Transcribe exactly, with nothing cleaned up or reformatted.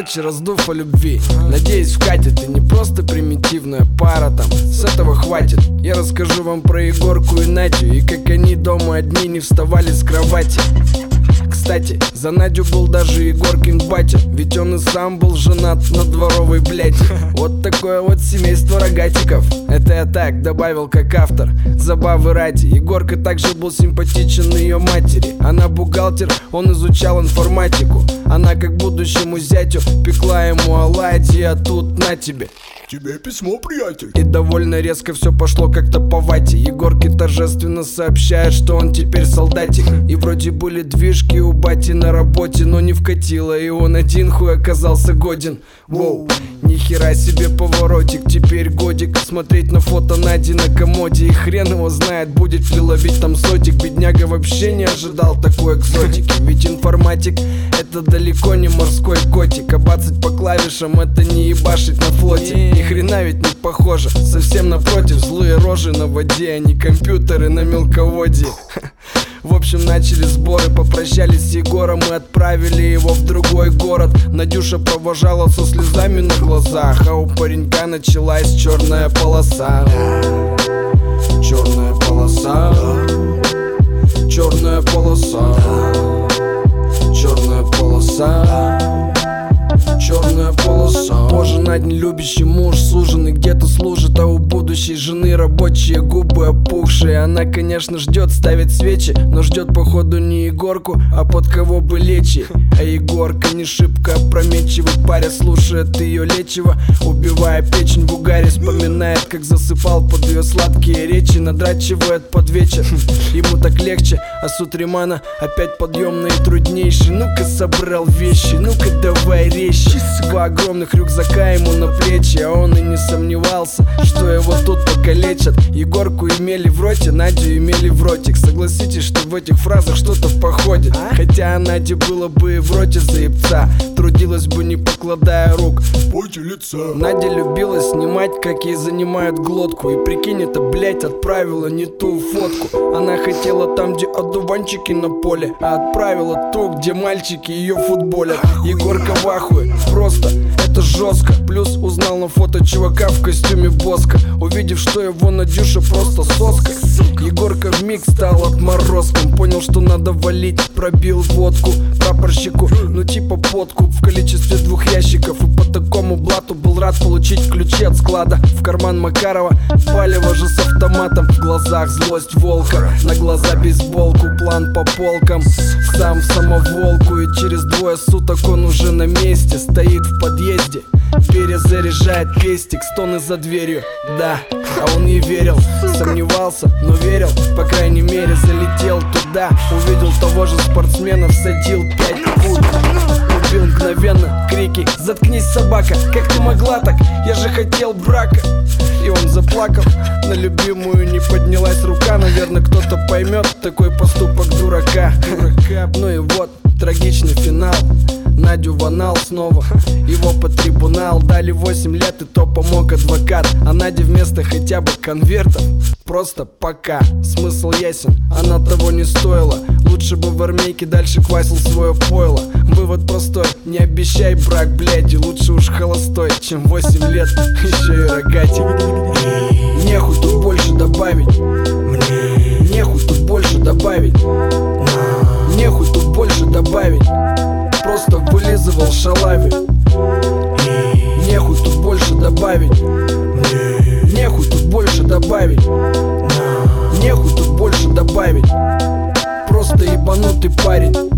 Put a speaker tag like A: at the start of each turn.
A: Короче, раздув о любви. Надеюсь, вкатит, и не просто примитивная пара там. С этого хватит. Я расскажу вам про Егорку и Надю, и как они дома одни не вставали с кровати. Кстати, за Надю был даже Егоркин батя, ведь он и сам был женат на дворовой бляди. Вот такое вот семейство рогатиков. Это я так добавил как автор, забавы ради. Егорка также был симпатичен ее матери. Она бухгалтер, он изучал информатику. Она как будущему зятю пекла ему оладьи, а тут на тебе,
B: тебе письмо, приятель.
A: И довольно резко все пошло как-то по вате. Егорке торжественно сообщает, что он теперь солдатик. И вроде были движки у бати на работе, но не вкатило, и он один хуй оказался годен. Воу, нихера себе поворотик. Теперь годик смотреть на фото Нади на комоде, и хрен его знает, будет ли ловить там сотик. Бедняга вообще не ожидал такой экзотики, ведь информатик это далеко не морской котик, а бацать по клавишам это не ебашить на флоте. Ни хрена ведь не похоже, совсем напротив. Злые рожи на воде, а не компьютеры на мелководье. В общем, начали сборы, попрощались с Егором и отправили его в другой город. Надюша провожала со слезами на глазах, а у паренька началась черная полоса. Черная полоса, черная полоса, черная полоса, черная полоса. Позже Надин любящий муж суженый где-то служит, а у будущей жены рабочие губы опухшие. Она, конечно, ждет, ставит свечи, но ждет походу не Егорку, а под кого бы лечь ей. А Егорка не шибко опрометчивый паря, слушает ее лечиво, убивая печень в угаре. Вспоминает, как засыпал под ее сладкие речи, надрачивает под вечер. Ему так легче, а с утремана опять подъемные труднейшие. Ну-ка собрал вещи, ну-ка давай резче. Два огромных рюкзака ему на плечи, а он и не сомневался, что его тут покалечат. Егорку имели в роте, Надю имели в ротик. Согласитесь, что в этих фразах что-то походит. Хотя Наде было бы и в роте заебца, трудилась бы не покладая рук
B: в поте лица.
A: Надя любила снимать, как ей занимают глотку. И прикинь, это, блять, отправила не ту фотку. Она хотела там, где одуванчики на поле, а отправила ту, где мальчики ее футболят. Егорка в ахуе, просто это жестко. Плюс узнал на фото чувака в костюме Боска, увидев, что его Надюша просто соска. Егорка вмиг стал отморозком, понял, что надо валить, пробил водку прапорщику, ну типа подкуп в количестве двух ящиков. И по такому блату был рад получить ключи от склада. В карман Макарова палево же с автоматом, в глазах злость волка, на глаза бейсболку, план по полкам, сам в самоволку. И через двое суток он уже на месте, стоит в подъезде, перезаряжает пестик, стоны за дверью, да, а он не верил, сомневался, но верил, по крайней мере залетел туда. Увидел того же спортсмена, всадил пять пуль, убил мгновенно, крики: «Заткнись, собака, как ты могла так? Я же хотел брака!» И он заплакал, на любимую не поднялась рука. Наверное, кто-то поймет такой поступок дурака. Ну и вот, трагичный финал. Надю в анал снова, его под трибунал. Дали восемь лет, и то помог адвокат. А Наде вместо хотя бы конвертов просто пока. Смысл ясен, она того не стоила. Лучше бы в армейке дальше квасил свое пойло. Вывод простой, не обещай брак, блядь, и лучше уж холостой, чем восемь лет, еще и рогатик. Нехуй тут больше добавить, нехуй тут больше добавить, нехуй тут больше добавить. Просто вылизывал шалави. Нехуй тут больше добавить, нехуй тут больше добавить, нехуй тут больше добавить. Просто ебанутый парень.